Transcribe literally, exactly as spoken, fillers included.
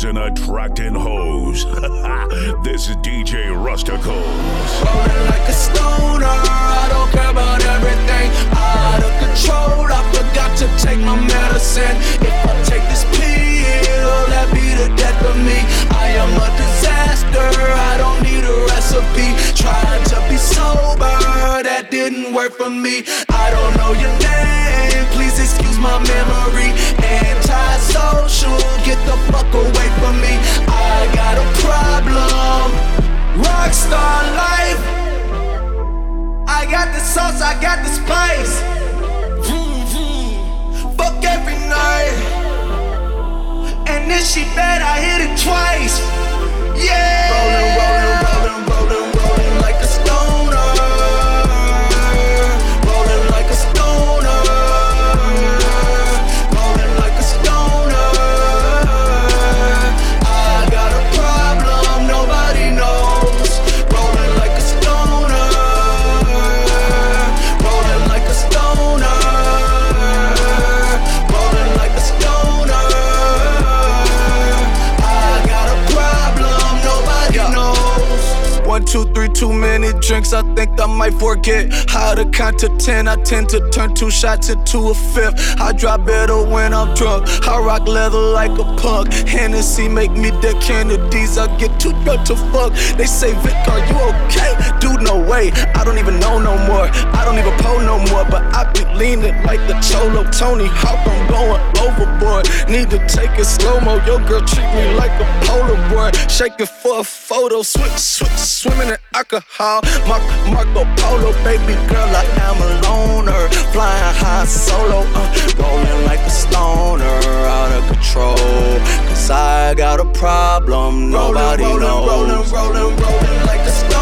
and attracting hoes. This is D J Rusticles. Rolling like a stoner, I don't care about everything. Out of control, I forgot to take my medicine. If I take this pill, that be the death of me. I am a disaster, I don't need a recipe. Trying to be sober, that didn't work for me. I don't know your name, please excuse my memory. Anti-social, get the fuck away from me. I got a problem, rockstar life. I got the sauce, I got the spice. Vroom, vroom. Fuck every night. And then she bet I hit it twice. Yeah. Rolling, rolling, rolling, rolling, rolling like a stoner. Rolling like a stoner. Rolling like a stoner. I got a problem nobody knows. Rolling like a stoner. Rolling like a stoner. Rolling like a stoner. I got a problem nobody knows. One, two, three, too many drinks, I think I might forget how to count to ten. I tend to turn two shots into a fifth. I drop better when I'm drunk. I rock leather like a punk. Hennessy make me the Kennedys. I get too drunk to fuck. They say, Vic, are you okay? Dude, no way. I don't even know no more. I don't even pull no more. But I be leaning like the Cholo Tony Hawk. I'm going overboard. Need to take it slow-mo. Your girl treat me like a Polaroid. Shaking for a photo. Switch, switch, swimming in alcohol. Mark, Marco Polo, baby girl, I am a loner. Flying high solo, uh, rolling like a stoner. Out of control, cause I got a problem nobody rolling, knows. Rolling, rolling, rolling, rolling like a stoner.